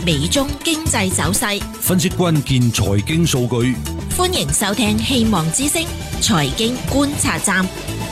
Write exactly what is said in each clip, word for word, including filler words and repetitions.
美中經濟走勢， 分析關鍵財經數據。 歡迎收聽希望之聲財經觀察站。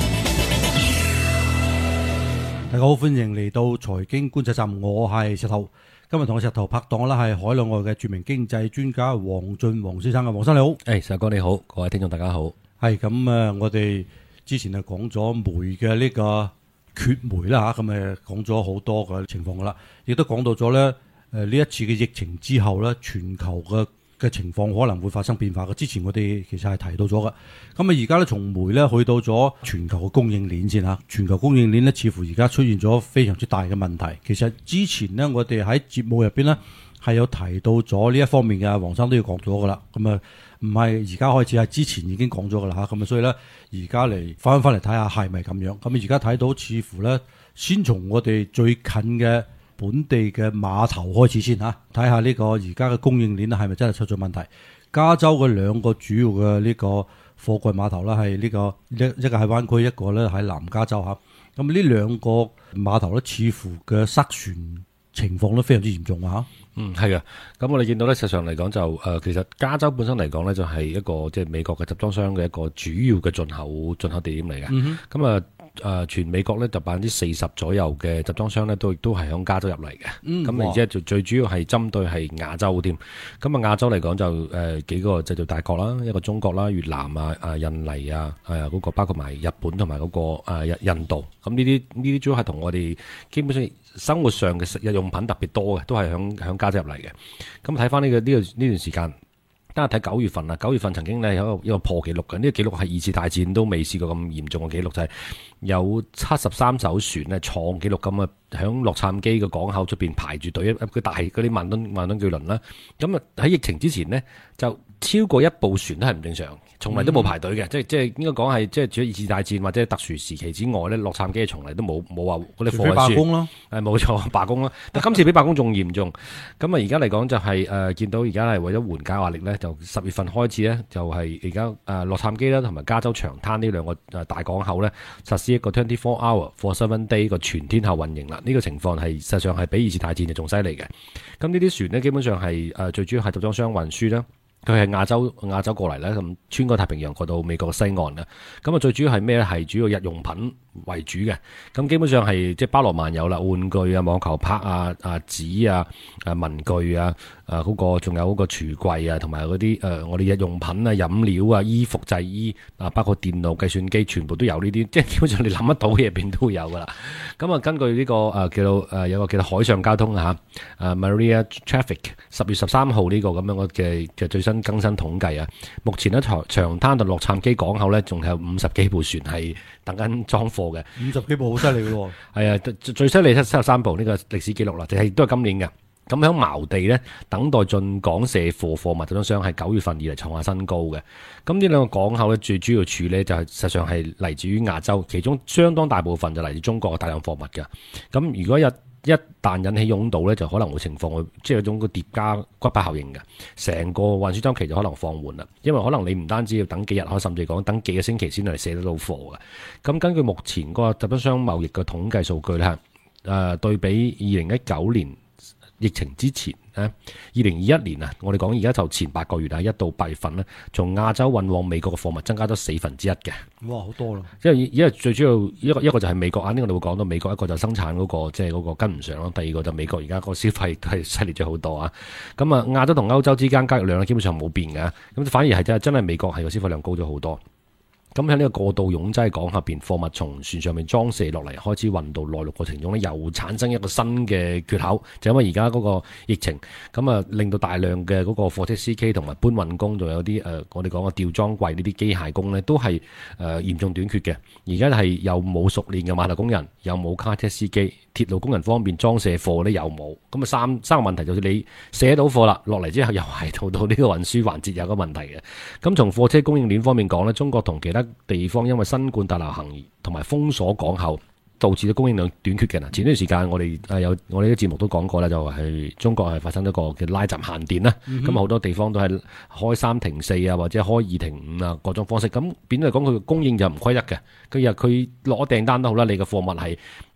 大家好，歡迎嚟到財經觀察站，我係石頭。今日同我石頭拍檔啦，係海內外嘅著名經濟專家黃俊黃先生嘅。黃生你好。 誒，石哥你好，各位聽眾大家好。 係咁啊，我哋之前啊講咗煤嘅呢個缺煤啦吓，咁誒講咗好多嘅情況噶啦，亦都講到咗咧誒呢一次嘅疫情之後咧，全球嘅嘅情況可能會發生變化嘅。之前我哋其實係提到咗嘅。咁啊而家咧從煤咧去到咗全球嘅供應鏈先吓，全球供應鏈咧似乎而家出現咗非常之大嘅問題。其實之前咧我哋喺節目入邊咧係有提到咗呢一方面嘅，黃生都要講咗噶啦。咁啊唔係而家開始，係之前已經講咗噶啦吓。咁啊所以咧而家嚟翻翻嚟睇下係咪咁樣。咁啊而家睇到似乎咧先從我哋最近嘅本地嘅碼頭開始先嚇，睇下呢個而家嘅供應鏈係咪真係出咗問題？加州嘅兩個主要嘅呢個貨櫃碼頭啦，係呢個一一個喺灣區，一個咧喺南加州嚇。咁呢兩個碼頭咧，似乎嘅塞船情況都非常之嚴重啊！ 嗯，係啊。咁我哋見到咧，實際上嚟講就誒、呃，其實加州本身嚟講咧，就係一個即係美國嘅集裝箱嘅一個主要嘅進口進口地點嚟嘅。咁啊、嗯。誒、呃，全美國咧就百分之四十左右嘅集裝箱咧，都都係響加州入嚟嘅。咁、嗯、而且最最主要係針對係亞洲添。咁啊，亞洲嚟講就誒、呃、幾個製造大國啦，一個中國啦、越南啊、啊印尼啊，誒、啊、嗰、那個包括埋日本同埋嗰個誒、啊、印度。咁呢啲呢啲主要係同我哋基本上生活上嘅日用品特別多嘅，都係響響加州入嚟嘅。咁睇翻呢個呢、這個呢段時間。等下睇九月份啦，九月份曾經咧有一個一個破紀錄嘅，呢個紀錄係二次大戰都未試過咁嚴重嘅紀錄，就係、是、有七十三艘船咧創紀錄咁啊，響洛杉磯嘅港口出邊排住隊，一個大嗰啲萬噸萬噸巨輪啦。咁啊喺疫情之前呢，就超過一部船都係唔正常，從嚟都冇排隊嘅、嗯，即係即係應該講係即係除咗二次大戰或者特殊時期之外咧，洛杉磯從嚟都冇冇話嗰啲貨運罷工咯， 誒冇錯罷工啦。但今次比罷工仲嚴重，咁啊而家嚟講就係、是、誒、呃、見到而家係為咗緩解壓力咧，就十月份開始咧就係而家誒洛杉磯啦同埋加州長灘呢兩個誒大港口咧實施一個twenty four hour for seven day 個全天候運營啦。呢、這個情況係實際上係比二次大戰就仲犀利嘅。咁呢啲船咧基本上係誒、呃、最主要係集裝箱運輸啦。佢係亞洲亞洲過嚟咧，咁穿過太平洋過到美國嘅西岸啦。咁啊，最主要係咩咧？係主要日用品為主嘅。咁基本上係即係包羅萬有啦，玩具啊、網球拍啊、啊紙啊、啊文具啊、啊嗰個仲有嗰個櫥櫃啊，同埋嗰啲誒我哋日用品啊、飲料啊、衣服製衣啊，包括電腦、計算機，全部都有呢啲。即係基本上你諗得到嘅入邊都有噶啦。咁啊，根據呢個誒叫做誒有個叫做海上交通啊嚇，誒 Maria Traffic 十月十三號呢個咁樣嘅嘅最新更新統計啊，目前咧長長灘到洛杉磯港口咧，仲有五十幾部船係等緊裝貨嘅。 五十幾部好犀利嘅喎。係啊，最犀利七七十三部呢個歷史記錄啦，就係都係今年嘅。咁喺茅地咧，等待進港卸貨貨物集裝箱係九月份以嚟創下新高嘅。咁呢兩個港口咧，最主要處理就係實際上係嚟自於亞洲，其中相當大部分就嚟自中國嘅大量貨物嘅。咁如果有一旦引起擁堵咧，就可能會情況會即係有種個疊加骨牌效應嘅，成個運輸週期就可能放緩啦。因為可能你唔單止要等幾日，可甚至講等幾個星期先嚟卸得到貨嘅。咁根據目前個集裝箱貿易嘅統計數據咧，誒、呃、對比二零一九年疫情之前咧，二零二一年啊，我哋講而家就前八個月啊，一到八月份咧，從亞洲運往美國嘅貨物增加咗四分之一嘅。 哇，好多啦！ 因為因為最主要一個一個就係美國啊，呢個我哋會講到美國，一個就生產嗰個即係嗰個跟唔上咯。第二個就美國而家個消費都係犀利咗好多啊。咁啊，亞洲同歐洲之間交易量咧基本上冇變嘅，咁反而係真係真係美國係個消費量高咗好多。咁喺呢個過度擁擠港口入邊，貨物從船上面裝卸落嚟，開始運到內陸過程中咧，又產生一個新嘅缺口，就因為而家嗰個疫情，咁啊令到大量嘅嗰個貨車司機同埋搬運工，仲有啲誒、呃、我哋講嘅吊裝櫃呢啲機械工咧，都係誒、呃、嚴重短缺嘅。而家係又冇熟練嘅碼頭工人，又冇卡車司機，鐵路工人方面裝卸貨咧又冇，咁啊三三個問題就係你卸到貨啦，落嚟之後又係到到呢個運輸環節有個問題嘅。咁從貨車供應鏈方面講咧，中國同其他地方因為新冠大流行同埋封鎖港口，導致咗供應量短缺嘅。嗱，前段時間我哋誒有我哋啲節目都講過啦，就係中國係發生咗個嘅拉閘限電啦。咁好、嗯、多地方都係開三停四啊，或者開二停五啊，各種方式。咁變咗嚟講，佢供應就唔規則嘅。佢日佢攞訂單都好啦，你嘅貨物係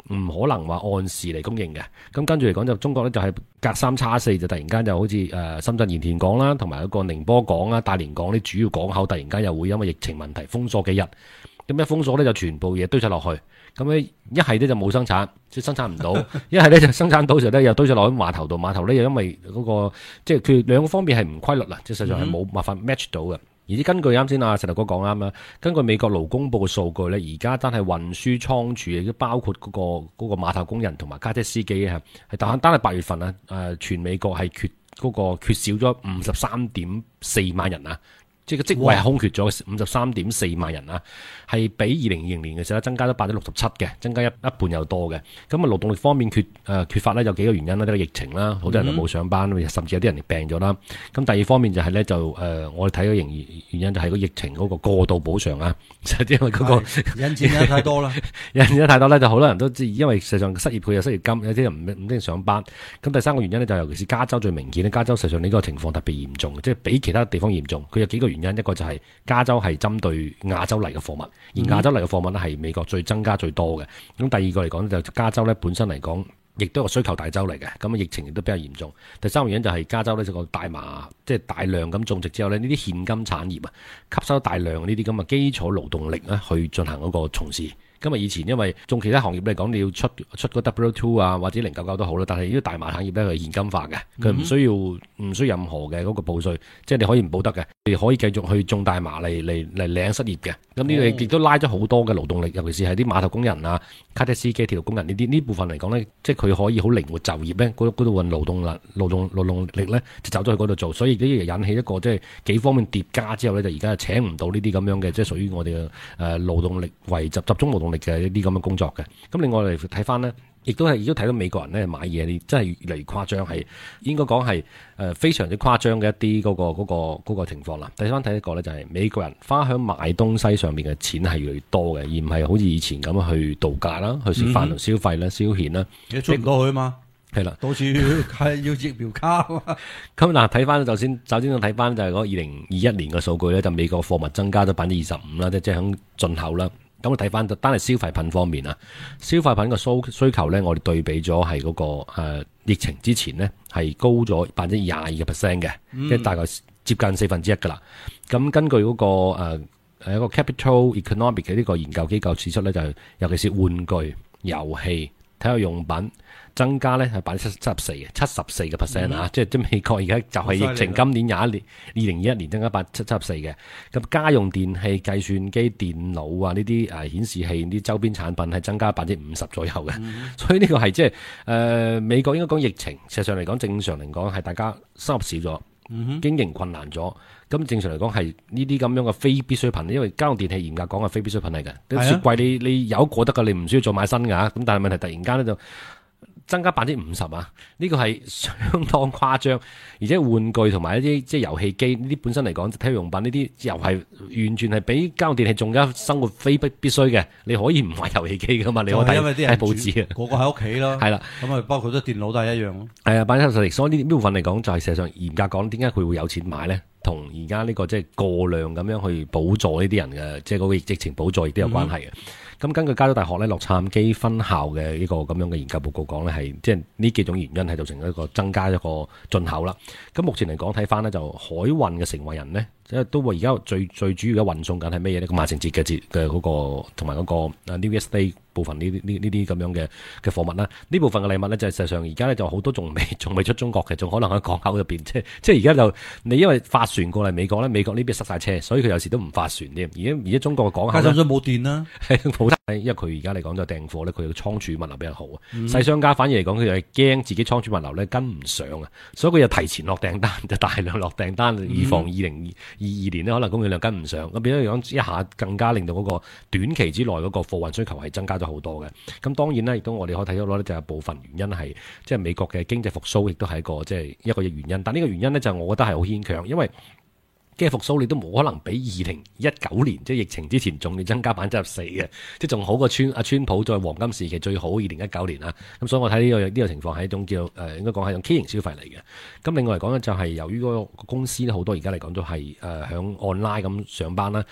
唔可能話按時嚟供應嘅。咁跟住嚟講就中國咧就係隔三差四就突然間就好似誒深圳鹽田港啦，同埋一個寧波港啦、大連港啲主要港口突然間又會因為疫情問題封鎖幾日，咁一封鎖咧就全部嘢堆晒落去。咁咧一係咧就冇生產，即係生產唔到；一係咧就生產到時候咧又堆咗落喺碼頭度，碼頭咧又因為嗰、那個即係佢兩個方面係唔規律啦，即係實際上係冇辦法 match 到嘅。而且根據啱先阿石頭哥講啱啦，根據美國勞工部嘅數據咧，而家單係運輸倉儲亦都包括嗰、那個嗰、那個碼頭工人同埋卡車司機啊，係單單係八月份啊，誒全美國係缺嗰、那個缺少咗五十三點四萬人啊。即係個職位係空缺咗五十三點四萬人啊，係比二零二零年嘅時候增加咗百分之六十七嘅，增加一一半又多嘅。咁啊勞動力方面缺誒、呃、缺乏咧有幾個原因啦，一個疫情啦，好多人就冇上班，嗯、甚至有啲人病咗啦。咁第二方面就係咧就誒、呃、我哋睇到原原因就係個疫情嗰個過度補償啊，就係、因為嗰、那個引錢得太多啦， 引錢得太多咧，就好多人都知，因為實際上失業佢有失業金，有啲人唔唔經上班。咁第三個原因咧就尤其是加州最明顯咧，加州實際上呢個情況特別嚴重，即係比其他地方嚴重。佢有幾個原因，一個就係、是。加州係針對亞洲嚟嘅貨物，而亞洲嚟嘅貨物咧係美國最增加最多嘅。咁第二個嚟講就加州咧本身嚟講，亦都係個需求大州嚟嘅。咁疫情亦都比較嚴重。第三個原因就係加州呢個大麻，即係大量咁種植之後呢，呢啲現金產業啊，吸收大量呢啲咁嘅基礎勞動力咧去進行嗰個從事。今日以前因為種其他行業嚟講，你要出出個 W two 啊或者零九九都好啦，但係呢啲大麻產業咧係現金化嘅，佢唔需要唔需要任何嘅嗰個報稅，即係你可以唔報得嘅，你可以繼續去種大麻嚟嚟嚟領失業嘅。咁呢個亦都拉咗好多嘅勞動力，尤其是係啲碼頭工人啊、卡車司機、鐵路工人呢啲呢部分嚟講咧，即係佢可以好靈活就業咧，嗰度運勞動力、勞動勞動力咧就走咗去嗰度做，所以呢引起一個即係幾方面疊加之後咧，就而家係請唔到呢啲咁樣嘅，即係屬於我哋嘅誒勞動力為集集中勞動力嘅一啲咁嘅工作嘅。咁另外嚟睇翻咧，亦都係亦都睇到美國人咧買嘢，你真係越嚟越誇張，係應該講係誒非常之誇張嘅一啲嗰、嗰個嗰、嗰個嗰個情況啦。第三睇一個咧就係美國人花喺買東西上面嘅錢係越嚟越多嘅，而唔係好似以前咁去度假啦、去食飯同消費啦、消遣啦。 你出唔到去嘛？ 係啦， 到處係要疫苗卡啊嘛。 咁嗱，睇翻首先，首先我睇翻就係嗰二零二一年嘅數據咧，就美國貨物增加咗百分之二十五啦，即係喺進口啦。咁我睇翻單係消費品方面啊，消費品嘅需需求咧，我哋對比咗係嗰個、呃、疫情之前呢，係高咗百分之廿二嘅 percent 嘅，即係大概接近四分之一噶啦。咁根據嗰、那個誒、呃、一個 Capital Economic 嘅呢個研究機構指出咧，就係尤其是玩具、遊戲、體育用品增加咧係百分之七十四嘅，七十四嘅 percent 啊！即係即係美國而家就係疫情，今年廿一年二零二一年增加百分之七十四嘅。咁家用電器、計算機、電腦啊呢啲誒顯示器、呢啲周邊產品係增加百分之五十左右嘅。嗯、所以呢個係即係誒美國應該講疫情，事實上嚟講正常嚟講係大家收入少咗，嗯、經營困難咗。咁正常嚟講係呢啲咁樣嘅非必需品，因為家用電器嚴格講係非必需品嚟嘅。啲雪櫃你你有過得㗎，你唔需要再買新㗎。咁但係問題突然間咧就增加百分之五十啊！呢個係相當誇張，而且玩具同埋一啲即係遊戲機呢啲本身嚟講，體育用品呢啲又係完全係比家用電器仲加生活非必必須嘅。你可以唔買遊戲機噶嘛？你可以睇睇報紙啊， 個個喺屋企咯。係啦，咁啊包括咗電腦都係一樣咯。係啊，百分之七十，所以呢部分嚟講就係事實上嚴格講，點解佢會有錢買咧？同而家呢個即係過量咁樣去補助呢啲人嘅，即係嗰個疫情補助亦都有關係嘅。咁、嗯、根據加州大學咧洛杉磯分校嘅呢個咁樣嘅研究報告講咧，係即係呢幾種原因係造成一個增加一個進口啦。咁目前嚟講睇翻咧，就海運嘅成為人咧，即係都話而家最最主要嘅運送緊係咩嘢呢？個萬聖節嘅節嘅嗰個同埋嗰個 New Year's Day部分呢啲呢呢啲咁樣嘅嘅貨物啦。呢部分嘅禮物咧，就係、實際上而家咧就好多仲未仲未出中國嘅，仲可能喺港口入邊。即係即係而家就你因為發船過嚟美國咧，美國呢邊塞晒車，所以佢有時都唔發船添。而家而家中國嘅港口加上咗冇電啦，冇得，因為佢而家嚟講就訂貨咧，佢嘅倉儲物流比較好啊。細、嗯、商家反而嚟講，佢就係驚自己倉儲物流咧跟唔上啊，所以佢就提前落訂單，就大量落訂單，以防二零二二年呢可能供應量跟唔上。咁變咗嚟講，一下更加令到嗰個短期之內嗰個貨運需求係增加咗好多嘅。咁當然咧，亦都我哋可以睇到咧，就係部分原因係即係美國嘅經濟復甦，亦都係一個即係一個原因。但呢個原因咧，就我覺得係好牽強，因為經濟復甦你都冇可能比二零一九年即係疫情之前仲要增加百分之十四嘅，即係仲好過川阿川普在黃金時期最好二零一九年啦。咁所以我睇呢、這個呢、這個情況係一種叫誒、呃、應該講係一種畸形消費嚟嘅。咁另外嚟講咧，就係由於嗰個公司咧好多而家嚟講都係誒響 online 咁上班啦。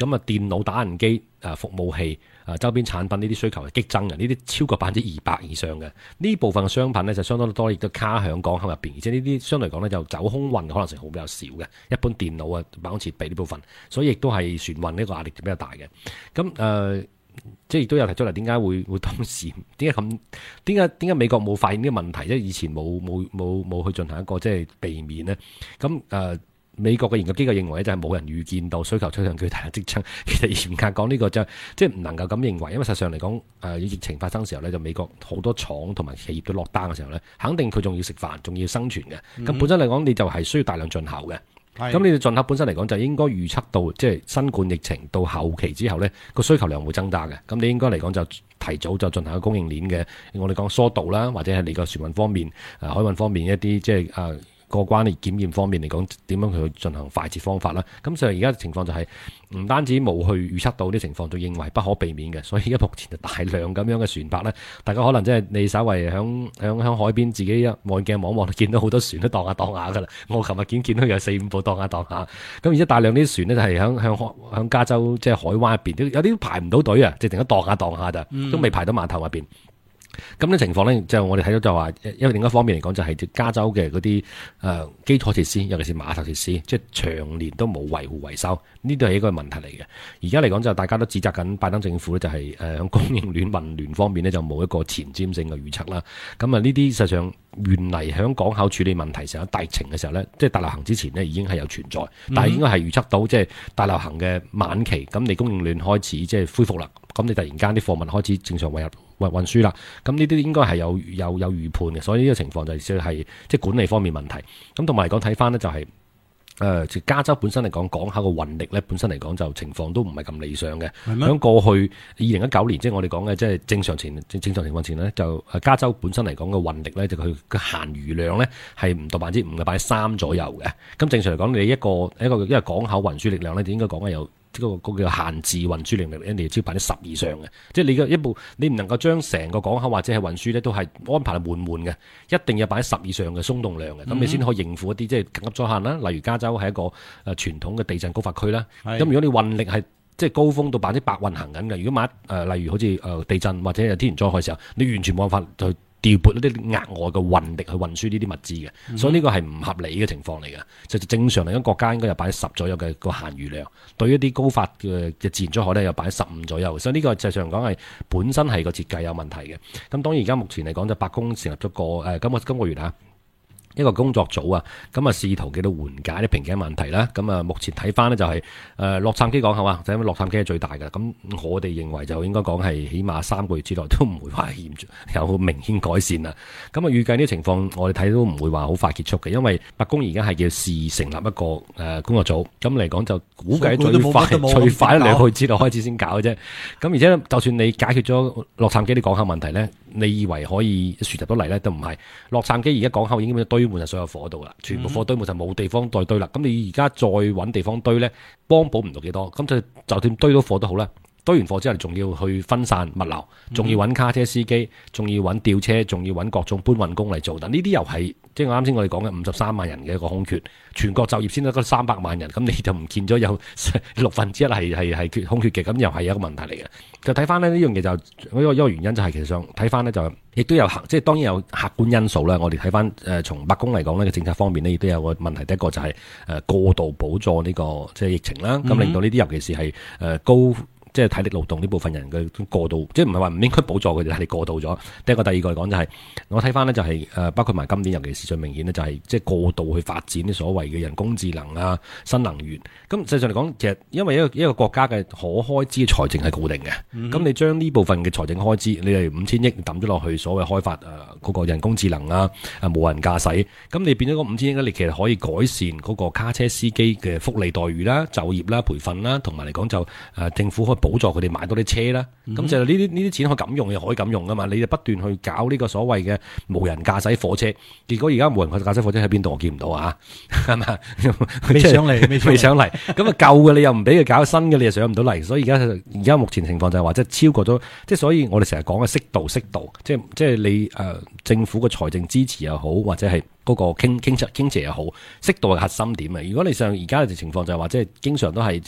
咁啊電腦、打印機、誒服務器、誒周邊產品呢啲需求係激增嘅，呢啲超過百分之二百以上嘅。呢部分嘅商品呢，就相當多，亦都卡喺港口入邊，而且呢啲相對嚟講呢，就走空運可能性好比較少嘅。一般電腦啊、辦公設備呢部分，所以亦都係船運呢個壓力比較大嘅。咁誒。呃即係亦都有提出嚟，點解會會當時點解咁點解點解美國冇發現呢個問題？即係以前冇冇冇冇去進行一個即係避免呢？咁誒、呃，美國嘅研究機構認為就係冇人預見到需求趨向巨大嘅即將。其實嚴格講呢個就即係唔能夠咁認為，因為實際上嚟講誒，疫情發生嘅時候呢，就美國好多廠同埋企業都落單嘅時候呢，肯定佢仲要食飯，仲要生存嘅。咁、嗯、本身嚟講，你就係需要大量進口嘅。咁你哋進口本身嚟講就應該預測到，即係新冠疫情到後期之後呢個需求量會增加嘅。咁你應該嚟講就提早就進行個供應鏈嘅，我哋講疏導啦，或者係你個船運方面、誒海運方面一啲即係誒過關嘅檢驗方面嚟講，點樣去進行快捷方法啦。咁所以而家情況就係唔單止冇去預測到啲情況，仲認為不可避免嘅。所以而家目前就大量咁樣嘅船舶呢，大家可能即係你稍微響響響海邊自己一望鏡望望，見到好多船都蕩下蕩下噶啦。我琴日見見到有四五部蕩下蕩下，咁而且大量啲船呢，就係響響響加州即係海灣入邊，有啲排唔到隊啊，直情都蕩下蕩下咋，都未排到碼頭入邊。咁呢情況呢，就我哋睇到就話，因為另一方面嚟講就係加州嘅嗰啲誒基礎設施，尤其是碼頭設施，即係長年都冇維護維修，呢都係一個問題嚟嘅。而家嚟講就大家都指責緊拜登政府呢，就係誒喺供應鏈混亂方面呢，就冇一個前瞻性嘅預測啦。咁啊呢啲實際上原嚟喺港口處理問題成日大情嘅時候呢，即係大流行之前呢已經係有存在，但係應該係預測到即係大流行嘅晚期，咁你供應鏈開始即係恢復啦，咁你突然間啲貨物開始正常運入運運輸啦，咁呢啲應該係有有有預判嘅，所以呢個情況就係即係管理方面問題。咁同埋嚟講睇翻呢，就係、是、誒、呃、加州本身嚟講港口嘅運力呢，本身嚟講就情況都唔係咁理想嘅。喺過去二零一九年，即係我哋講嘅即係正常前正常情況前呢，就加州本身嚟講嘅運力呢，就佢嘅閒餘量呢係唔到百分之五嘅，百分之三左右嘅。咁正常嚟講，你一個一個因為港口運輸力量呢，就應該講係有。即係個個叫限制運輸能力，一定要超百分之十以上嘅。即係你嘅一部，你唔能夠將成個港口或者係運輸咧，都係安排得滿滿嘅，一定有百分之十以上嘅鬆動量嘅，咁、嗯、你先可以應付一啲即係緊急災難啦。例如加州係一個誒傳統嘅地震高發區啦。咁如果你運力係即係高峰到百分之百運行緊嘅，如果萬一誒例如好似誒地震或者係天然災害嘅時候，你完全冇辦法去調撥一啲額外嘅運力去運輸呢啲物資嘅，嗯、所以呢個係唔合理嘅情況嚟嘅。就正常嚟講，國家應該有百分之十左右嘅個閒餘量，對於一啲高發嘅嘅自然災害咧，有百分之十五左右。所以呢個實際上講係本身係個設計有問題嘅。咁當然而家目前嚟講，就白宮成立咗個誒今個今個月啊。一個工作組啊，咁啊試圖幾度緩解啲瓶頸問題啦。咁啊，目前睇翻呢就係、是、誒、呃、洛杉磯港口啊，就因為洛杉磯係最大嘅。咁我哋認為就應該講係起碼三個月之內都唔會話嚴重有明顯改善啦。咁啊，預計呢個情況我哋睇都唔會話好快結束嘅，因為白宮而家係叫試成立一個誒、呃、工作組，咁嚟講就估計最快最快兩個月之內開始先搞嘅啫。咁而且就算你解決咗洛杉磯啲港口問題呢，你以為可以輸入到嚟呢？都唔係。洛杉磯而家港口已經堆滿晒所有貨度啦，全部貨堆滿就冇地方再堆啦。咁你而家再揾地方堆呢，幫補唔到幾多。咁就就算堆到貨都好啦，堆完貨之後仲要去分散物流，仲要揾卡車司機，仲要揾吊車，仲要揾各種搬運工嚟做。但呢啲又係即係我啱先我哋講嘅五十三萬人嘅一個空缺，全國就業先得嗰三百萬人，咁你就唔見咗有六分之一係係係缺空缺嘅，咁又係一個問題嚟嘅。就睇翻呢呢樣嘢就一個一個原因就係其實上睇翻呢就亦都有客即係當然有客觀因素啦。我哋睇翻誒從白宮嚟講呢嘅政策方面呢，亦都有個問題。第一個就係誒過度補助呢個即係疫情啦，咁令到呢啲尤其是係誒高。即係體力勞動呢部分人嘅過度，即係唔係話唔應該補助佢哋，係你過度咗。第一個、第二個嚟講就係、是、我睇翻呢，就係誒，包括埋今年尤其是最明顯呢，就係即係過度去發展啲所謂嘅人工智能啊、新能源。咁實際上嚟講，其實因為一個一個國家嘅可開支嘅財政係固定嘅，咁、嗯、你將呢部分嘅財政開支，你係五千億抌咗落去所謂開發誒嗰個人工智能啊、誒無人駕駛，咁你變咗個五千億咧，你其實可以改善嗰個卡車司機嘅福利待遇啦、就業啦、培訓啦，同埋嚟講就誒政府可以補助佢哋買多啲車啦，咁、嗯、就呢啲呢啲錢可以咁用，又可以咁用噶嘛？你就不斷去搞呢個所謂嘅無人駕駛火車，結果而家無人駕駛火車喺邊度？我見唔到啊，係咪？ 未上嚟， 未上嚟。咁啊舊嘅你又唔俾佢搞，新嘅你又上唔到嚟。所以而家而家目前情況就係話，即係超過咗，即係所以我哋成日講嘅適度適度，即係即係你誒、呃、政府嘅財政支持又好，或者係嗰個傾傾斜傾斜又好，適度嘅核心點啊！如果你上而家嘅情況就係話，即係經常都係即係。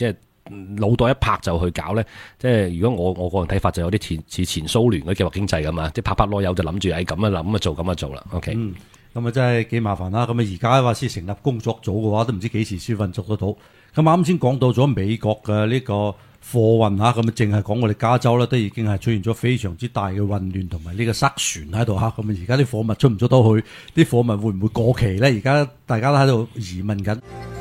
腦袋一拍就去搞咧，即係如果我我個人睇法就有啲似似前蘇聯嘅計劃經濟咁嘛，即係拍拍籮柚就諗住誒咁啊諗啊做咁啊做啦。OK， 嗯，咁啊真係幾麻煩啦。咁啊而家話先成立工作組嘅話，都唔知幾時先運作得到。咁啱先講到咗美國嘅呢個貨運嚇，咁啊淨係講我哋加州咧，都已經係出現咗非常之大嘅混亂同埋呢個塞船喺度嚇。咁啊而家啲貨物出唔出到去？啲貨物會唔會過期咧？而家大家都喺度疑問緊。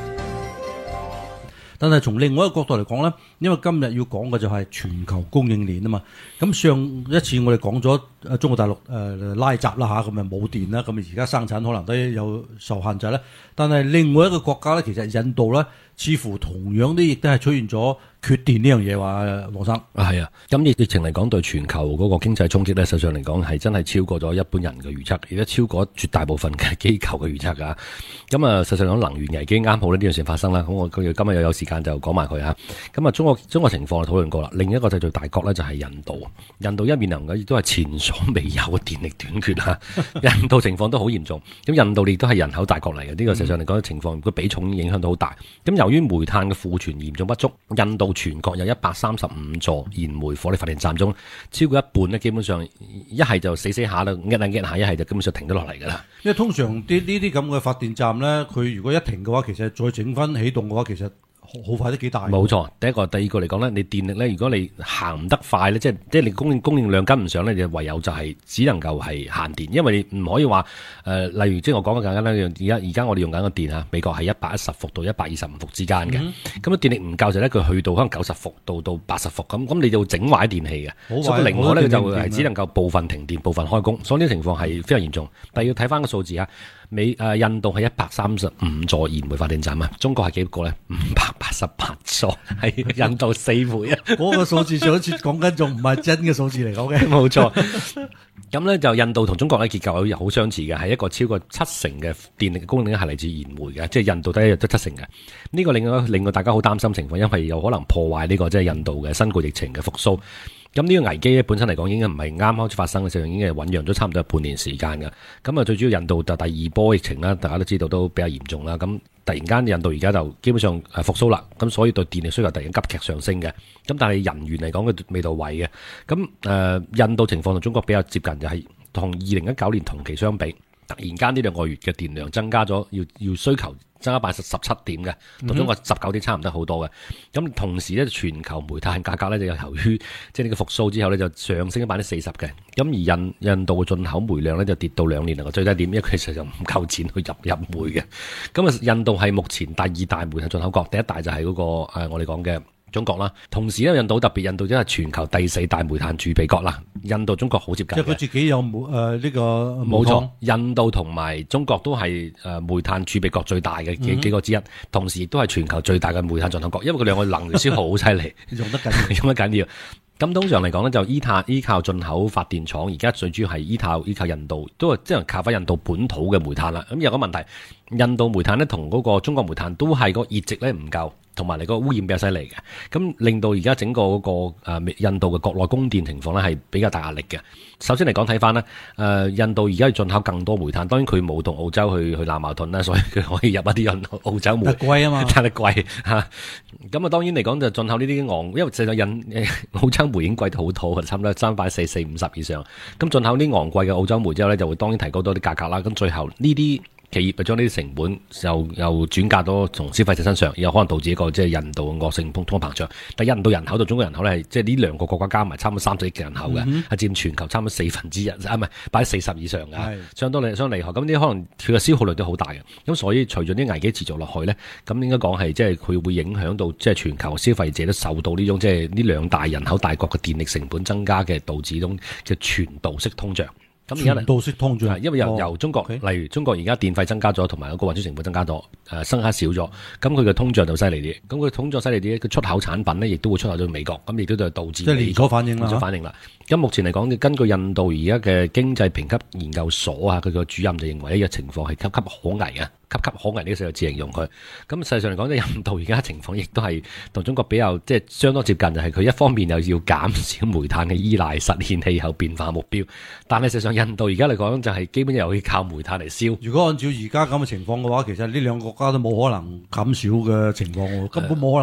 但係從另外一個角度嚟講咧，因為今日要講嘅就係全球供應鏈啊嘛。咁上一次我哋講咗誒中國大陸誒、呃、拉閘啦嚇，咁啊冇電啦，咁啊而家生產可能都有受限制咧。但係另外一個國家咧，其實印度咧，似乎同樣啲亦都係出現咗缺電呢樣嘢，話黃生啊係啊。咁疫疫情嚟講對全球嗰個經濟衝擊咧，實際上嚟講係真係超過咗一般人嘅預測，亦都超過絕大部分嘅機構嘅預測㗎。咁啊，實際上講能源危機啱好呢呢樣事發生啦。咁我今日又有時間就講埋佢嚇。咁啊，中國中國情況就討論過啦。另一個製造大國咧就係印度，印度一面臨嘅亦都係前所未有嘅電力短缺嚇。印度情況都好嚴重。咁印度亦都係人口大國嚟嘅，呢、這個實際上嚟講情況個比重影響都好大。咁由於煤炭嘅庫存嚴重不足，印度全國有一百三十五座燃煤火力發電站中，超過一半咧基本上一係就死死下啦，一下一下，一係就根本上停咗落嚟㗎啦。 因為通常啲呢啲咁嘅發電站咧，佢如果一停嘅話，其實再整翻起動嘅話，其實好快都幾大。冇錯，第一個、第二個嚟講咧，你電力咧，如果你行唔得快咧，即係即係你供應供應量跟唔上咧，就唯有就係只能夠係限電，因為你唔可以話誒、呃，例如即係我講嘅簡單咧，而家而家我哋用緊個電啊，美國係一百一十伏到一百二十五伏之間嘅，咁啊、嗯、電力唔夠就咧，佢去到可能九十伏到到八十伏咁，咁你就整壞電器嘅，所以另外咧就係只能夠部分停電、部分開工，所以呢個情況係非常嚴重。但係要睇翻個數字啊。美誒、呃、印度係一百三十五座燃煤發電站啊，中國係幾個咧？五百八十八座，係印度四倍啊！ 嗰個數字上一次講緊仲唔係真嘅數字嚟講嘅， 冇錯。咁咧就印度同中國咧結構有好相似嘅，係一個超過七成嘅電力嘅供應係嚟自燃煤嘅，即係印度得一日得七成嘅。呢、這個令到令到大家好擔心情況，因為有可能破壞呢個即係印度嘅新冠疫情嘅復甦。咁呢個危機咧本身嚟講已經唔係啱開始發生嘅時候，已經係醖釀咗差唔多半年時間㗎。咁啊最主要印度就第二波疫情啦，大家都知道都比較嚴重啦。咁突然間印度而家就基本上係復甦啦，咁所以對電力需求突然急劇上升嘅。咁但係人員嚟講佢未到位嘅。咁誒、呃、印度情況同中國比較接近，就係同二零一九年同期相比，突然間呢兩個月嘅電量增加咗，要要需求增加百分之十七點嘅，同中國十九點差唔多好多嘅。咁同時咧，全球煤炭價格咧就由於即係呢個復甦之後咧，就上升咗百分之四十嘅。咁而印印度嘅進口煤量咧就跌到兩年嚟嘅最低點，因為其實就唔夠錢去入入煤嘅。咁啊，印度係目前第二大煤炭進口國，第一大就係嗰、那個、呃、我哋講嘅中國啦。同時咧，印度特別，印度真係全球第四大煤炭儲備國啦。印度中國好接近， 即係佢自己有煤誒呢個冇錯。印度同埋中國都係誒煤炭儲備國最大嘅幾幾個之一，嗯、同時亦都係全球最大嘅煤炭進口國，因為佢兩個能源消耗好犀利， 用得緊， 用得緊要。咁通常嚟講咧，就依靠依靠進口發電廠，而家最主要係依靠依靠印度，都係即係靠翻印度本土嘅煤炭啦。咁有個問題，印度煤炭咧同嗰個中國煤炭都係個熱值咧唔夠，同埋你個污染比較犀利嘅，咁令到而家整個嗰個誒印度嘅國內供電情況咧係比較大壓力嘅。首先嚟講睇翻咧，誒印度而家要進口更多煤炭，當然佢冇同澳洲去去鬧矛盾啦，所以佢可以入一啲印澳洲煤， 貴啊嘛， 但係貴嚇。咁啊當然嚟講就進口呢啲昂，因為實際印誒澳洲煤已經貴到好多，差唔多三百四四五十以上。咁進口啲昂貴嘅澳洲煤之後咧，就會當然提高多啲價格啦。咁最後呢啲企業就將呢啲成本又又轉嫁到從消費者身上，有可能導致一個即係印度嘅惡性通貨膨脹。但印度人口同中國人口咧，係即係呢兩個國家加埋差唔多三十億嘅人口嘅，係、嗯、哼佔全球差唔多四分之一，啊唔係百分之四十以上嘅，是相當厲相當厲害。咁呢可能佢嘅消耗量都好大嘅。咁所以隨住啲危機持續落去咧，咁應該講係即係佢會影響到即係全球消費者都受到呢種即係呢兩大人口大國嘅電力成本增加嘅，導致呢種嘅傳導式通脹。咁而家傳導式通脹， 因為由由中國， 哦 okay. 例如中國而家電費增加咗，同埋個運輸成本增加咗，誒、呃、生產少咗，咁佢嘅通脹就犀利啲。咁佢通脹犀利啲，佢出口產品咧，亦都會出口到美國，咁亦都就導致即係連鎖反應啦。連鎖反應啦。咁目前嚟講，根據印度而家嘅經濟評級研究所啊，佢個主任就認為呢個情況係岌岌可危啊，岌岌可危呢個時候字形容佢。咁實際上嚟講，即係印度而家情況亦都係同中國比較即係相當接近，就係佢一方面又要減少煤炭嘅依賴，實現氣候變化目標，但係實際上印度而家嚟講就係基本又要靠煤炭嚟燒。 如果按照而家咁嘅情況嘅話，其實呢兩個國家都冇可能減少嘅情況喎，根本冇可能喎。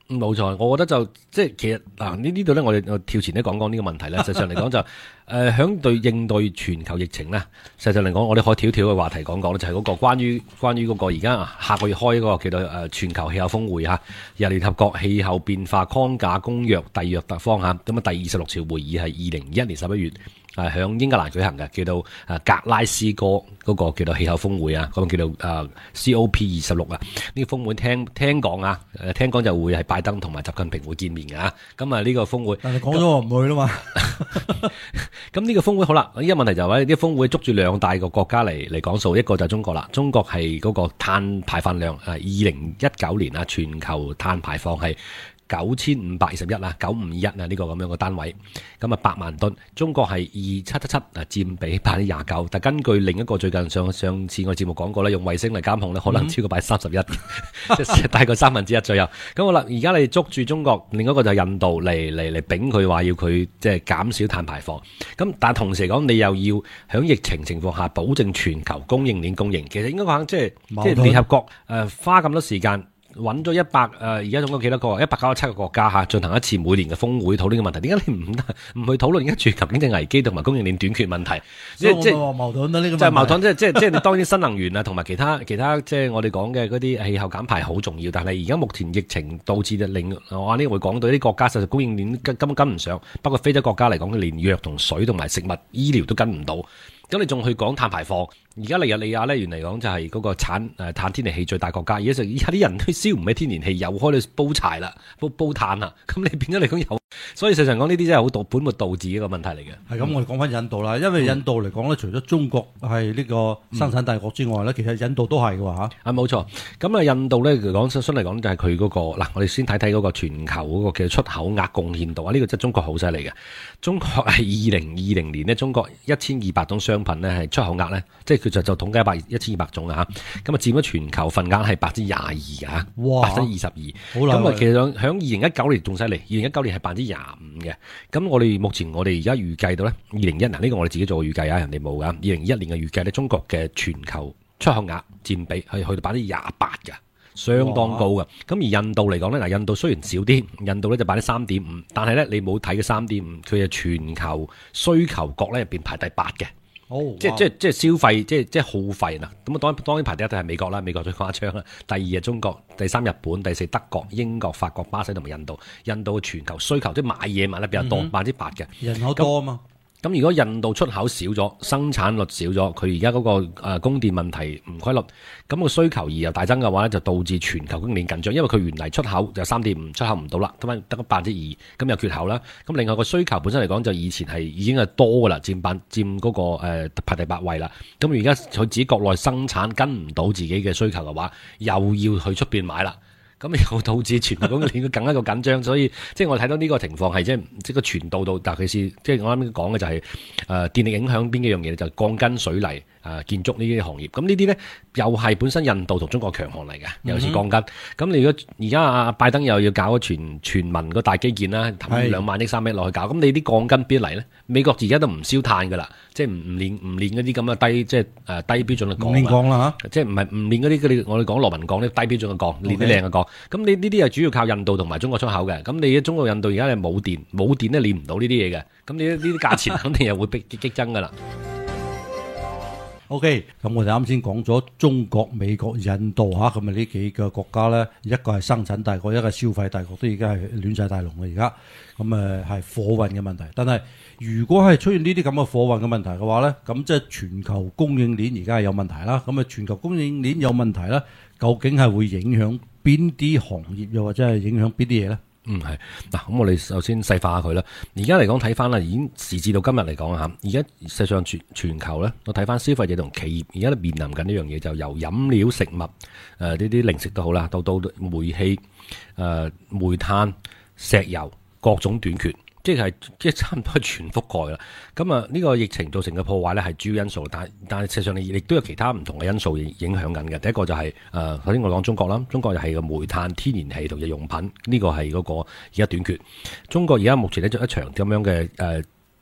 冇錯，我覺得就即係其實嗱呢呢度咧，我哋我跳前咧講講呢個問題咧。實際上嚟講就誒，響、呃、對應對全球疫情咧，實際上嚟講，我哋可以跳跳嘅話題講講咧，就係、是、嗰個關於關於嗰個而家下個月開一個叫做誒全球氣候峰會嚇，由聯合國氣候變化框架公約締約特方嚇，咁啊第二十六朝會議係二零二一年十一月。係響英格蘭舉行嘅，叫做誒格拉斯哥嗰個叫做氣候峰會啊，咁叫做誒 C O P 二十六啊。呢個峰會聽聽講啊，誒聽講就會係拜登同埋習近平會見面嘅啊。咁啊呢個峰會， 但係講咗我唔去啦嘛。 咁呢個峰會好啦，呢個問題就係話呢啲峰會捉住兩大個國家嚟嚟講數，一個就係中國啦。中國係嗰個碳排放量誒二零一九年啊，全球碳排放係九千五百二十一啊，九五一啊呢個咁樣嘅單位，咁啊百萬噸，中國係二七七七啊，佔比百分之廿九。但根據另一個最近上上次我節目講過咧，用衛星嚟監控咧，可能超過百分之三十一，即係大概三分之一左右。咁好啦，而家你捉住中國，另一個就係印度嚟嚟嚟丙佢話要佢即係減少碳排放。咁但係同時嚟講，你又要喺疫情情況下保證全球供應鏈供應，其實應該講即係即係聯合國誒、呃、花咁多時間。揾咗一百誒，而家總共幾多個？一百九十七個國家嚇，進行一次每年嘅峰會討論嘅問題。點解你唔唔去討論而家全球經濟危機同埋供應鏈短缺問題？即係即係矛盾啦，呢個就係矛盾。即係即係即係你當然新能源啊，同埋其他其他即係我哋講嘅嗰啲氣候減排好重要。但係而家目前疫情導致嘅令我呢會講到啲國家實在供應鏈根本跟唔上，包括非洲國家嚟講，連藥同水同埋食物醫療都跟唔到。咁你仲去講碳排放？而家尼日利亞咧，原嚟講就係嗰個產誒碳天然氣最大國家。而家就而家啲人都燒唔起天然氣，又開到煲柴啦，煲煲炭啦。咁你變咗嚟講有，所以實際上講呢啲真係好導本末倒置一個問題嚟嘅。係咁，我哋講翻印度啦，因為印度嚟講咧，除咗中國係呢個生產大國之外咧，其實印度都係嘅嚇。啊，冇錯。咁啊，印度咧講出嚟講就係佢嗰個嗱，我哋先睇睇嗰個全球嗰個嘅出口額貢獻度啊。呢個真係中國好犀利嘅。中國係二零二零年呢，中國一千二百種商品呢係出口額呢，即係佢就就統計一百一千二百種啊嚇，咁啊佔咗全球份額係百分之廿二嘅嚇，百分之二十二。咁啊，其實響二零一九年仲犀利，二零一九年係百分之廿五嘅。咁我哋目前我哋而家預計到呢，二零一嗱呢個我哋自己做嘅預計啊，人哋冇噶。二零二一年嘅預計呢，中國嘅全球出口額佔比係去到百分之廿八嘅。相當高嘅，咁而印度嚟講咧，嗱印度雖然少啲，印度咧就擺喺三點五，但係咧你冇睇嘅三點五，佢係全球需求國咧入邊排第八嘅，哦，即係即係即係消費，即係即係耗費啦。咁啊當當然排第一就係美國啦，美國最誇張啦，第二係中國，第三日本，第四德國、英國、法國、巴西同埋印度。印度嘅全球需求即係買嘢買得比較多，百分之八嘅，人口多啊嘛。咁如果印度出口少咗，生產率少咗，佢而家嗰個誒供電問題唔規律，咁個需求而又大增嘅話咧，就導致全球供應鏈緊張，因為佢原嚟出口就三點五，出口唔到啦，得翻得個百分之二，咁有缺口啦。咁另外個需求本身嚟講，就以前係已經係多噶啦，佔百佔嗰個誒排第八位啦。咁而家佢自己國內生產跟唔到自己嘅需求嘅話，又要去出邊買啦。咁又導致全球供應鏈更加個緊張，所以即係我睇到呢個情況係即係即係個傳導到，尤其是即係我啱啱講嘅就係、是、誒、呃、電力影響邊幾樣嘢，就係、是、鋼筋、水泥、誒、呃、建築呢啲行業。咁呢啲咧又係本身印度同中國強項嚟嘅，尤其是鋼筋。咁你如果而家阿拜登又要搞全全民個大基建啦，抌兩萬億三億落去搞，咁你啲鋼筋邊嚟咧？美國而家都唔燒炭噶啦，即係唔唔煉唔煉嗰啲咁嘅低即係誒低標準嘅鋼。唔煉鋼啦嚇，即係唔係唔煉嗰啲嗰啲我哋講螺紋鋼啲低標準嘅鋼，煉啲靚嘅鋼。咁你呢啲係主要靠印度同埋中國出口嘅。咁你中國印度而家係冇電，冇電咧煉唔到呢啲嘢嘅。咁你呢啲價錢肯定又會逼激增噶啦。OK，咁我哋啱先講咗中國、美國、印度嚇，咁啊呢幾個國家咧，一個係生產大國，一個係消費大國，都而家係亂晒大龍嘅而家。咁誒係貨運嘅問題，但係如果係出現呢啲咁嘅貨運嘅問題嘅話咧，咁即係全球供應鏈而家係有問題啦。咁啊全球供應鏈有問題啦，究竟係會影響邊啲行業，又或者係影響邊啲嘢咧？嗯，係嗱，咁我哋首先細化下佢啦。而家嚟講睇翻啦，已經時至到今日嚟講嚇，而家實際上全全球咧，我睇翻消費者同企業而家都面臨緊呢樣嘢，就由飲料、食物誒呢啲零食都好啦，到到煤氣、誒、呃、煤炭、石油各種短缺。即係即係差唔多係全覆蓋啦。咁啊，呢個疫情造成嘅破壞咧係主要因素，但係但係實際上你亦都有其他唔同嘅因素影響緊嘅。第一個就係、是、誒，頭先我講中國啦，中國就係個煤炭、天然氣同日用品，呢、這個係嗰個而家短缺。中國而家目前咧就一場咁樣嘅誒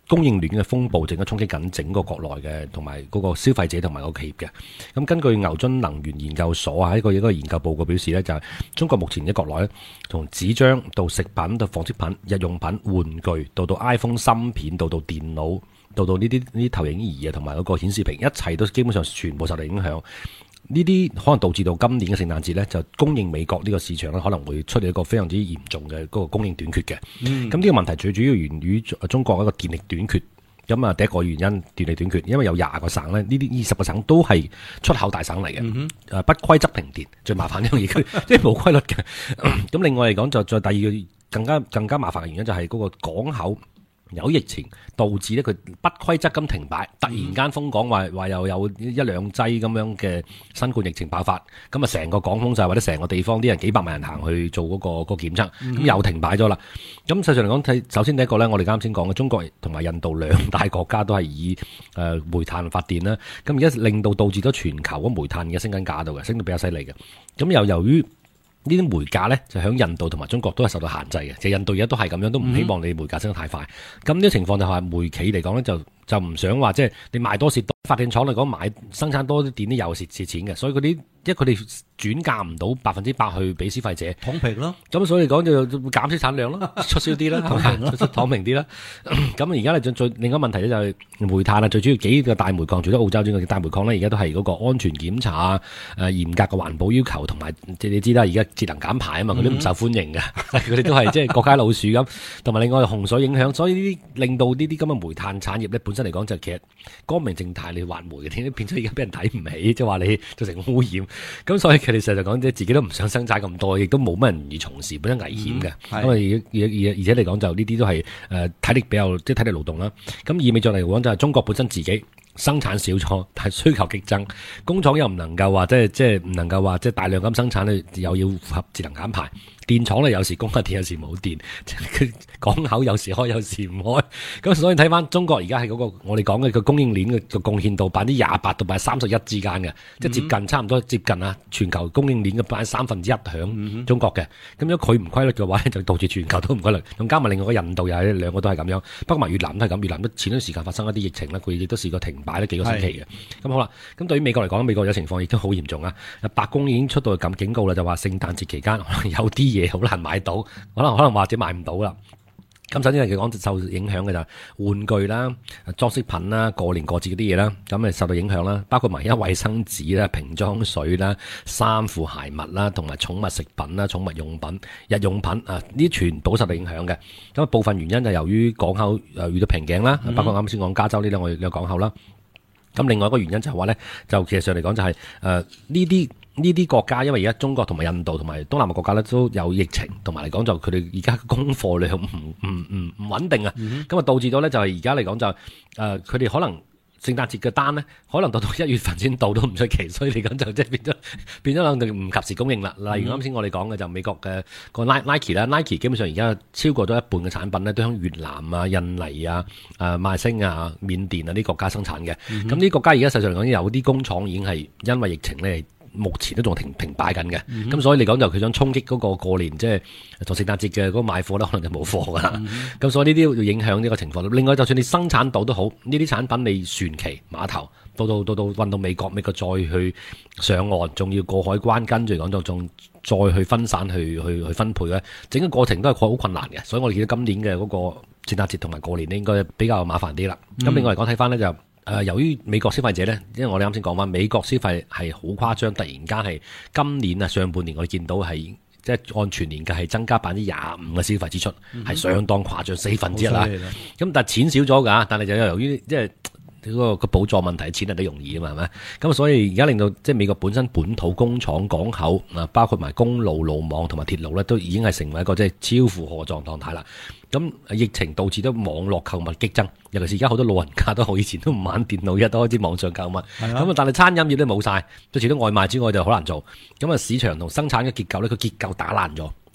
供應鏈嘅風暴正喺衝擊緊整個國內嘅同埋嗰個消費者同埋個企業嘅。咁根據牛津能源研究所喺一個一個研究報告表示咧，就係、是、中國目前喺國內咧，從紙張到食品到紡織品、日用品、玩具，到到 iPhone 芯片，到到電腦，到到呢啲呢啲投影儀啊，同埋嗰個顯示屏，一切都基本上全部受到影響。呢啲可能導致到今年嘅聖誕節咧，就供應美國呢個市場咧，可能會出現一個非常之嚴重嘅嗰個供應短缺嘅。咁呢、嗯、個問題最主要源於中國一個電力短缺。咁啊，第一個原因電力短缺，因為有廿個省咧，呢啲二十個省都係出口大省嚟嘅。誒、嗯哼，不規則停電最麻煩呢樣嘢，佢即係冇規律嘅。咁另外嚟講，就再第二個更加更加麻煩嘅原因就係嗰個港口有疫情，導致咧佢不規則咁停擺，突然間封港，話話又有一兩劑咁樣嘅新冠疫情爆發，咁啊成個港封晒，或者成個地方啲人幾百萬人行去做嗰、嗰個、嗰個檢測，咁、嗯、又停擺咗啦。咁實際上嚟講，睇首先第一個咧，我哋啱先講嘅中國同埋印度兩大國家都係以誒煤炭發電啦，咁而家令到導致咗全球嗰煤炭而家升緊價度嘅，升到比較犀利嘅。咁又由於呢啲煤價咧，就喺印度同埋中國都係受到限制嘅，就印度而家都係咁樣，都唔希望你煤價升得太快。咁呢、嗯、個情況就係煤企嚟講咧，就就唔想話即係你賣多蝕多，發電廠嚟講買生產多啲電都有蝕蝕錢嘅，所以嗰啲。因為佢哋轉嫁唔到百分之百去俾消費者， 躺平咯。咁所以嚟講就減少產量咯，出少啲啦，躺平咯，躺平啲啦。咁而家咧最另一個問題咧就係煤炭啊，最主要幾個大煤礦，除咗澳洲之外嘅大煤礦咧，而家都係嗰個安全檢查啊、誒嚴格嘅環保要求，同埋即係你知啦，而家節能減排啊嘛，佢都唔受歡迎嘅，佢哋都係即係過街老鼠咁。同埋另外洪水影響，所以呢啲令到呢啲咁嘅煤炭產業咧，本身嚟講就其實光明正大你挖煤嘅，點解變咗而家俾人睇唔起，即係話你造成污染。咁所以佢哋實際講，即係自己都唔想生產咁多，亦都冇乜人願意從事，本身危險嘅。咁啊、嗯，而而而且嚟講就呢啲都係誒體力比較即係體力勞動啦。咁意味著嚟講就係中國本身自己生產少咗，但係需求激增，工廠又唔能夠話即係即係唔能夠話即係大量咁生產咧，又要符合節能減排。電廠咧有時供下電，有時冇電，佢港口有時開，有時唔開。咁所以睇翻中國而家係嗰個我哋講嘅個供應鏈嘅個貢獻度百分之廿八到百分之三十一之間嘅，即係接近差唔多接近啊全球供應鏈嘅百分之三分之一響中國嘅。咁如果佢唔規律嘅話就導致全球都唔規律。咁加埋另外個印度又係兩個都係咁樣，不過埋越南都係咁，越南都前段時間發生一啲疫情咧，佢亦都試過停擺咗幾個星期嘅。咁好啦，咁對於美國嚟講，美國有情況亦都好嚴重啊。白宮已經出到咁警告啦，就話聖誕節期間可能有啲嘢好難買到，可能可能或者買唔到啦。咁首先嚟講受影響嘅就係玩具啦、裝飾品啦、過年過節嗰啲嘢啦，咁誒受到影響啦。包括埋而家衛生紙啦、瓶裝水啦、衫褲鞋襪啦，同埋寵物食品啦、寵物用品、日用品啊，呢啲全部受到影響嘅。咁部分原因就由於港口誒遇到瓶頸啦，包括啱先講加州呢兩個兩個港口啦。咁另外一個原因就係話咧，就其實上嚟講就係誒呢啲。呢啲國家因為而家中國同埋印度同埋東南亞國家咧都有疫情，同埋嚟講就佢哋而家供貨量唔唔唔唔穩定啊，咁啊、嗯、導致到咧就係而家嚟講就誒佢哋可能聖誕節嘅單咧，可能到到一月份先到都唔出奇，所以嚟講就即係變咗變咗兩定唔及時供應啦。例如啱先我哋講嘅就美國嘅個 Nike 啦 ，Nike 基本上而家超過咗一半嘅產品咧都喺越南啊、印尼啊、誒馬來西亞、緬甸啊呢啲國家生產嘅。咁呢啲國家而家實際上嚟講有啲工廠已經係因為疫情咧。目前都仲停停擺緊嘅，咁、嗯、哼所以嚟講就佢想衝擊嗰個過年，即係做聖誕節嘅嗰個買貨咧，可能就冇貨噶啦。咁、嗯、哼所以呢啲要影響呢個情況。另外，就算你生產到都好，呢啲產品你船期碼頭到到到到運到美國，美國再去上岸，仲要過海關，跟住講就仲再去分散去去去分配咧，整個過程都係好困難嘅。所以我哋見到今年嘅嗰個聖誕節同埋過年咧，應該比較麻煩啲啦。咁、嗯、另外嚟講睇翻咧就。誒，由於美國消費者咧，因為我哋啱先講翻，美國消費係好誇張，突然間係今年啊上半年我哋見到係即係按全年計係增加百分之廿五嘅消費支出，係、嗯、相當誇張，四分之一啦。咁但係錢少咗㗎，但係就由於即係嗰個個補助問題，錢係得容易啊嘛，係咪？咁所以而家令到即係美國本身本土工廠、港口啊，包括埋公路、路網同埋鐵路咧，都已經係成為一個即係超負荷狀狀態啦。咁疫情導致咗網絡購物激增，尤其是而家好多老人家都好，以前都唔玩電腦，而家都開始網上購物。咁啊的，但係餐飲業都冇晒，除咗外賣之外就好難做。咁啊，市場同生產嘅結構咧，佢結構打爛咗。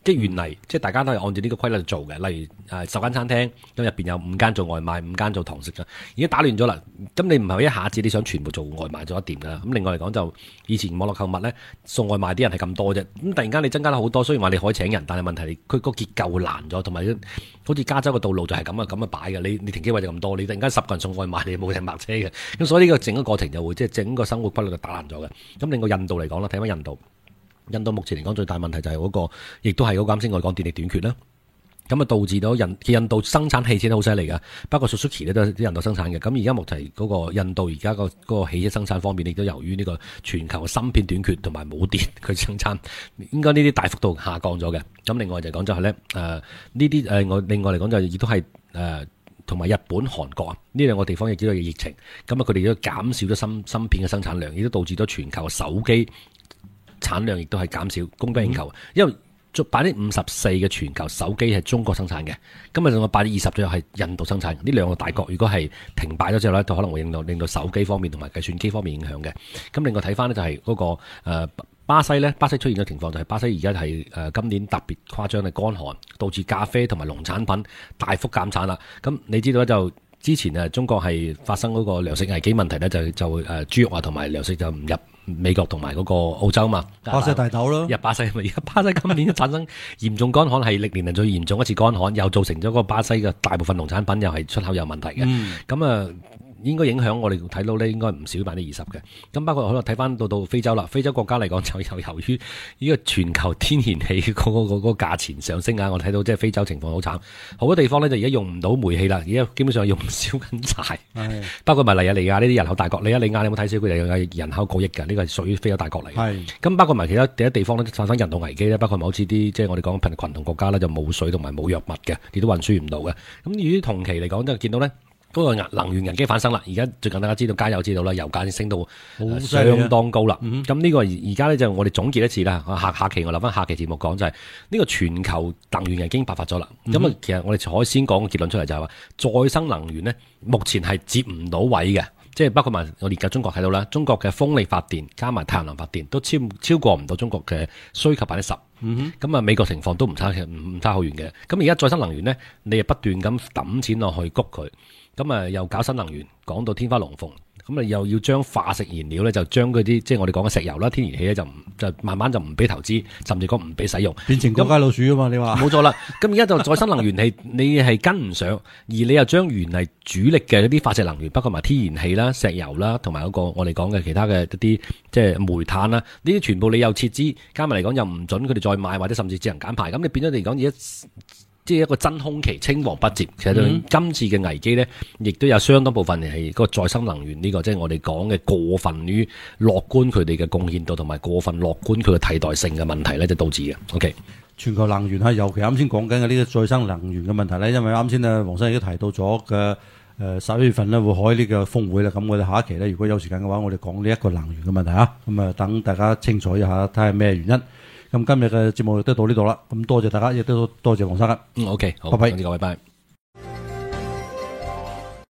即係原嚟，即係大家都係按照呢個規律去做嘅。例如誒十間餐廳，咁入邊有五間做外賣，五間做堂食嘅，而家打亂咗啦。咁你唔係一下子你想全部做外賣做一掂㗎啦。咁另外嚟講就以前網絡購物咧，送外賣啲人係咁多啫。咁突然間你增加咗好多，雖然話你可以請人，但係問題佢個結構難咗，同埋好似加州嘅道路就係咁啊咁啊擺嘅。你你停機位就咁多，你突然間十個人送外賣，你冇停白車嘅。咁所以呢個整個過程就會即係整個生活規律就打爛咗嘅。咁另外印度嚟講啦，睇翻印度。印度目前嚟講最大問題就係嗰、那個，亦都係嗰個啱先我講電力短缺啦。咁啊導致到印印度生產汽車都好犀利㗎，包括 Suzuki 咧都係啲印度生產嘅。咁而家目前嗰個印度而家個嗰個汽車生產方面，亦都由於呢個全球芯片短缺同埋冇電佢生產，應該呢啲大幅度下降咗嘅。咁另外就講就係咧誒呢啲誒我另外嚟講就亦都係誒同埋日本、韓國啊呢兩個地方亦都有疫情，咁啊佢哋都減少咗芯芯片嘅生產量，亦都導致咗全球手機產量亦都係減少，供不應求。因為百分之五十四嘅全球手機係中國生產嘅，今日仲有百分之二十左右係印度生產。呢兩個大國如果係停擺咗之後咧，就可能會令到令到手機方面同埋計算機方面影響嘅。咁另外睇翻呢，就係嗰個誒巴西呢，巴西出現嘅情況就係巴西而家係誒今年特別誇張嘅乾旱，導致咖啡同埋農產品大幅減產啦。咁你知道咧就。之前誒中國係發生嗰個糧食危機問題咧，就就誒豬肉啊同埋糧食就唔入美國同埋嗰個澳洲嘛。 巴西大豆咯， 入巴西咪而家巴西今年產生嚴重乾旱，係歷年嚟最嚴重一次乾旱，又造成咗個巴西嘅大部分農產品又係出口有問題嘅。咁啊、嗯。應該影響我哋睇到咧，應該唔少百分之二十嘅。咁包括可能睇翻到到非洲啦，非洲國家嚟講就由由於呢個全球天然氣嗰、嗰個嗰、嗰個價錢上升啊，我睇到即係非洲情況好慘，好多地方咧就而家用唔到煤氣啦，而家基本上用燒緊柴。的包括埋尼日利亞呢啲人口大國，尼日利亞你有冇睇少佢哋人口過億嘅？呢、呢個係屬於非洲大國嚟。係咁的包括埋其他第一地方咧產生人道危機咧，包括埋好似啲即係我哋講貧窮國家咧就冇水同埋冇藥物嘅，亦都運輸唔到嘅。咁至於同期嚟講就見到咧。嗰個能源危機反生啦，而家最近大家知道加油知道啦，油價已經升到好相當高啦。咁呢、嗯、個而家咧就我哋總結一次啦，下下期我留翻下期節目講就係、是、呢個全球能源危機爆發咗啦。咁啊、嗯，其實我哋可以先講個結論出嚟就係話，再生能源呢目前係接唔到位嘅，即係包括埋我哋而家中國睇到啦，中國嘅風力發電加埋太陽能發電都超超過唔到中國嘅需求百分之十。咁啊，美國情況都唔差唔差好遠嘅。咁而家再生能源呢，你又不斷咁揼錢落去谷佢。咁啊，又搞新能源，講到天花龍鳳，咁啊又要將化石燃料咧，就將嗰啲即係我哋講嘅石油啦、天然氣咧，就唔就慢慢就唔俾投資，甚至講唔俾使用， 變成過街老鼠啊嘛！你話冇錯啦。咁而家就再生能源係你係跟唔上，而你又將原嚟主力嘅嗰啲化石能源，包括埋天然氣啦、石油啦，同埋嗰個我哋講嘅其他嘅一啲即係煤炭啦，呢啲全部你又撤資，加埋嚟講又唔準佢哋再賣，或者甚至只能減排，咁你變咗嚟講而家。即係一個真空期，青黃不接。其實今次嘅危機呢，亦都有相當部分係個再生能源呢、這個，即係我哋講嘅過分於樂觀佢哋嘅貢獻度，同埋過分樂觀佢嘅替代性嘅問題呢，就導致嘅。OK， 全球能源係尤其啱先講緊嘅呢個再生能源嘅問題呢，因為啱先啊黃生亦都提到咗嘅誒十一月份呢會開呢個峰會啦。咁我哋下一期呢，如果有時間嘅話，我哋講呢一個能源嘅問題啊。咁啊，等大家清楚一下，睇下咩原因。咁今日嘅節目亦都到呢度啦，咁多謝大家，亦都多謝黃生啦。 嗯，OK，好， 拜拜， 各位拜拜。